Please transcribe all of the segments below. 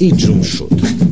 и джумшут.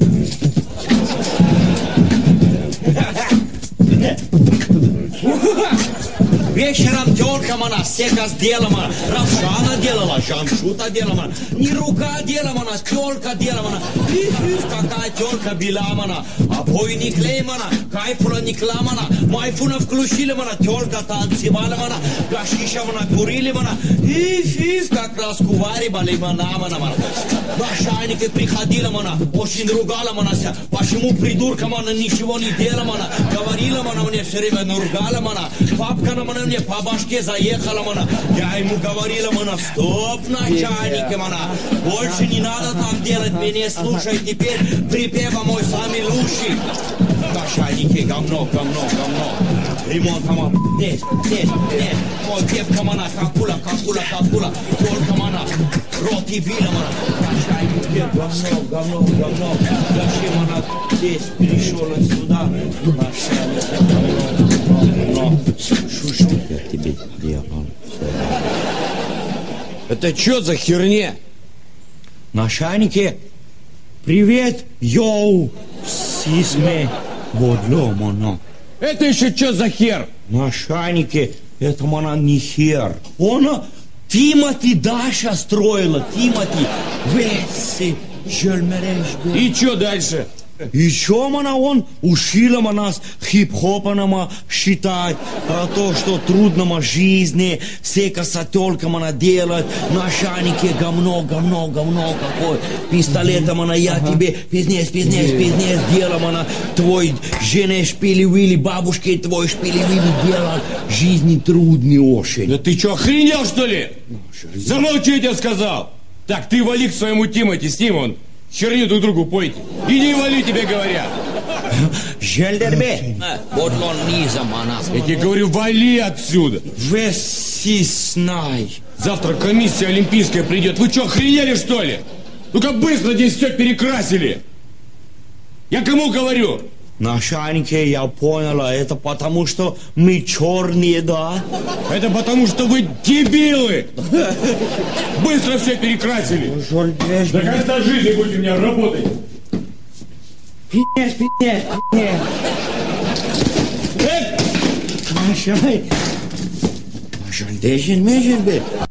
Вечером тёлка мана, сека сделана, Равшана делала, Жамшута делала, не рука делана, тёлка делана. Какая тёлка была мана, обойник леймана, кайфула не кламана, майфуна включили мана, тёлка танцевала мана, гашиша мана, курили мана, и как разговаривали мана. Нашайники приходили мана, очень ругала мана, почему придурка мана ничего не делала мана, говорила мана мне все время ругала мана, папка на мана мне по башке заехала мана. Я ему говорила мана, стоп, начальники мана, больше не надо так делать, меня слушай теперь, припева мой самый лучший. Начальники, говно. Ремонт мана, нет. Мой девка мана, какула, только мана, рот и била мана. Начальники, говно. Зачем мана здесь перешел сюда? Начальники, говно. Шушу, я тебе делал. Это что за херня? Начальники, привет, йоу, сисме, бодло, мана. Это еще что за хер? Начальники, это мана не хер. Она Тимати Даша строила, Тимати. Веси, жельмереш. И что дальше? Еще мана он учила нас хип-хопа нама считать, про то, что трудно жизни, все косотелка мана делать, начальники говно какой, пистолета мана я тебе пизнец делал мана, твой жене шпили-вили, бабушке твой шпили-вили делал, жизни трудный очень. Да ты что, охренел что ли? Замолчи, я тебе сказал. Так, ты вали к своему Тимати, с ним он херню друг другу пойте. Иди вали, тебе говорят. Жельдербе, бодлон низа мана. Я тебе говорю, вали отсюда. Весиснай. Завтра комиссия олимпийская придет. Вы что, охренели что ли? Ну-ка быстро здесь все перекрасили. Я кому говорю? Начальники, я поняла, это потому, что мы черные, да? Это потому, что вы дебилы. Быстро все перекрасили. До конца жизни будете у меня работать. Пинешь. Начальник. Начальник,